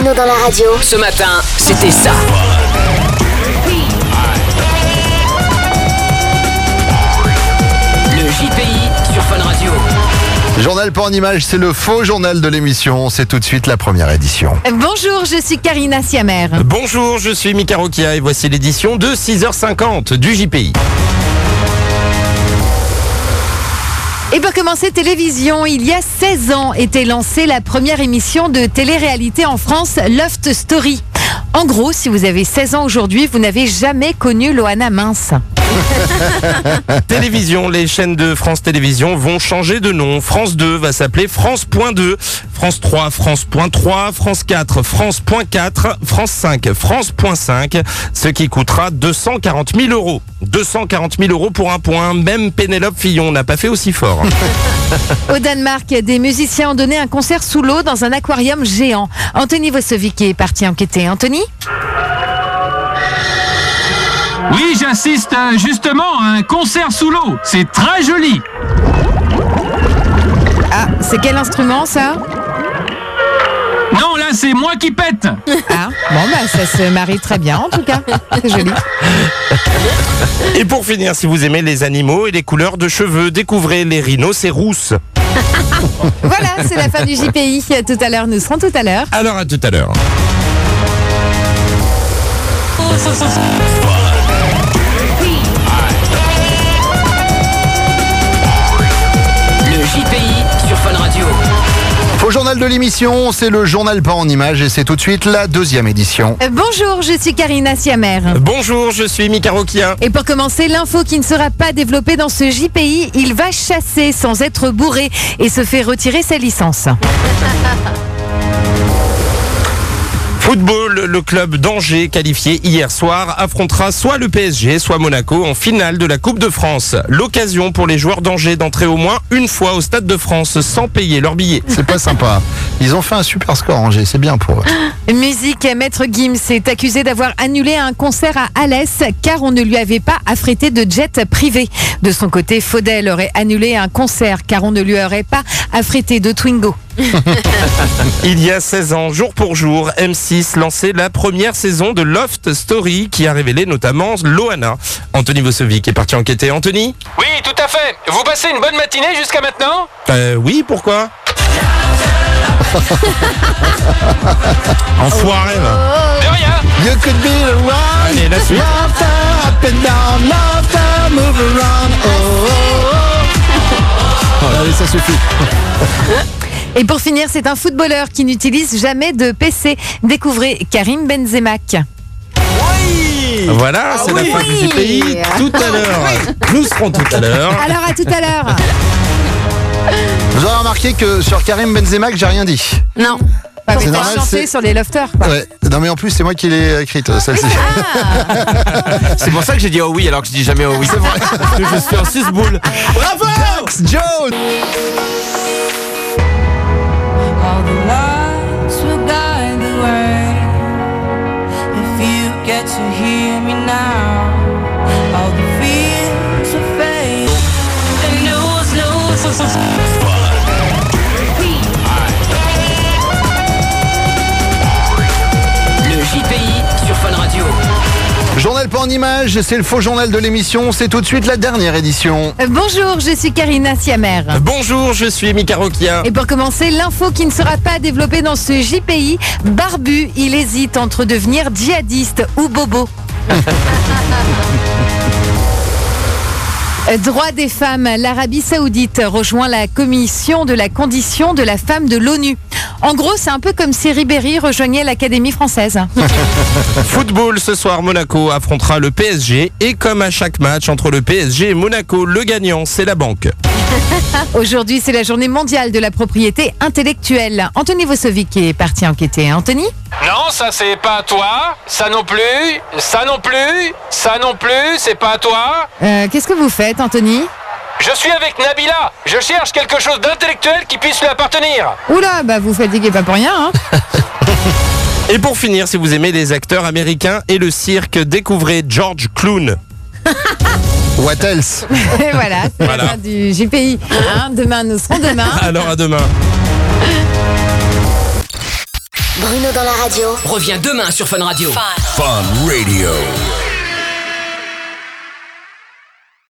Bruno dans la radio. Ce matin, c'était ça. Le JPI sur Fun Radio. Journal pas en image, c'est le faux journal de l'émission. C'est tout de suite la première édition. Bonjour, je suis Karina Siamer. Bonjour, je suis Mika Rokia et voici l'édition de 6h50 du JPI. Et pour commencer, télévision, il y a 16 ans était lancée la première émission de télé-réalité en France, Loft Story. En gros, si vous avez 16 ans aujourd'hui, vous n'avez jamais connu Loana Mince. Télévision, les chaînes de France Télévisions vont changer de nom. France 2 va s'appeler France.2, France 3, France.3, France 4, France.4, France 5, France.5, ce qui coûtera 240 000 euros. 240 000 euros pour un point. Même Pénélope Fillon n'a pas fait aussi fort. Au Danemark, des musiciens ont donné un concert sous l'eau dans un aquarium géant. Anthony Vosovic est parti enquêter. Anthony ? Oui, j'assiste justement à un concert sous l'eau. C'est très joli. Ah, c'est quel instrument ça ? Non, là, c'est moi qui pète. Ah, bon bah ça se marie très bien en tout cas. C'est joli. Et pour finir, si vous aimez les animaux et les couleurs de cheveux, découvrez les rhinocéros. Voilà, c'est la fin du JPI. Tout à l'heure, nous serons tout à l'heure. Alors à tout à l'heure. Le JPI sur Fun Radio. Faux journal de l'émission, c'est le journal pas en image et c'est tout de suite la deuxième édition. Bonjour, je suis Karina Siamer. Bonjour, je suis Mika Rokia. Et pour commencer, l'info qui ne sera pas développée dans ce JPI, il va chasser sans être bourré et se fait retirer sa licence. Football, le club d'Angers, qualifié hier soir, affrontera soit le PSG, soit Monaco en finale de la Coupe de France. L'occasion pour les joueurs d'Angers d'entrer au moins une fois au Stade de France sans payer leur billet. C'est pas sympa. Ils ont fait un super score, Angers, c'est bien pour eux. Musique, Maître Gims est accusé d'avoir annulé un concert à Alès car on ne lui avait pas affrété de jet privé. De son côté, Faudel aurait annulé un concert car on ne lui aurait pas affrété de Twingo. Il y a 16 ans, jour pour jour, M6 lançait la première saison de Loft Story qui a révélé notamment Loana. Anthony Vosovic est parti enquêter. Anthony ? Oui, tout à fait. Vous passez une bonne matinée jusqu'à maintenant ? Oui, pourquoi ? Enfoiré, là. De rien. You could be the one. Allez, la suite. Laughter, up and down, laughter, move around. Oh, oh, oh. Oh, allez, ça suffit. Et pour finir, c'est un footballeur qui n'utilise jamais de PC. Découvrez Karim Benzema. Voilà, c'est la fin du JPI. Tout à l'heure. Nous serons tout à l'heure. Alors à tout à l'heure. Vous aurez remarqué que sur Karim Benzema, que j'ai rien dit. Non. Pas C'est mais normal, chanté c'est- sur les lofters, quoi. Ouais. Non mais en plus c'est moi qui l'ai écrite celle-ci. C'est pour ça que j'ai dit oh oui alors que je dis jamais oh oui. C'est vrai. Parce que je suis un 6 boules. Bravo Joe. All the lights will guide the way. If you get to hear me now, all the fears will fade. And Le JPI sur Fun Radio. Journal pas en image, c'est le faux journal de l'émission, c'est tout de suite la dernière édition. Bonjour, je suis Karina Siamer. Bonjour, je suis Mika Rokia. Et pour commencer, l'info qui ne sera pas développée dans ce JPI, Barbu, il hésite entre devenir djihadiste ou bobo. Droits des femmes, l'Arabie Saoudite rejoint la commission de la condition de la femme de l'ONU. En gros, c'est un peu comme si Ribéry rejoignait l'Académie française. Football, ce soir, Monaco affrontera le PSG. Et comme à chaque match entre le PSG et Monaco, le gagnant, c'est la banque. Aujourd'hui, c'est la journée mondiale de la propriété intellectuelle. Anthony Vosovic est parti enquêter. Anthony ? Non, ça c'est pas à toi. Ça non plus. Ça non plus. Ça non plus. C'est pas à toi. Qu'est-ce que vous faites, Anthony ? Je suis avec Nabila. Je cherche quelque chose d'intellectuel qui puisse lui appartenir. Oula, bah vous fatiguez pas pour rien, hein ? Et pour finir, si vous aimez les acteurs américains et le cirque, découvrez George Clooney. What else? Et voilà, c'est Voilà. la fin du JPI. Hein, demain, nous serons demain. Alors à demain. Bruno dans la radio revient demain sur Fun Radio. Fun Radio.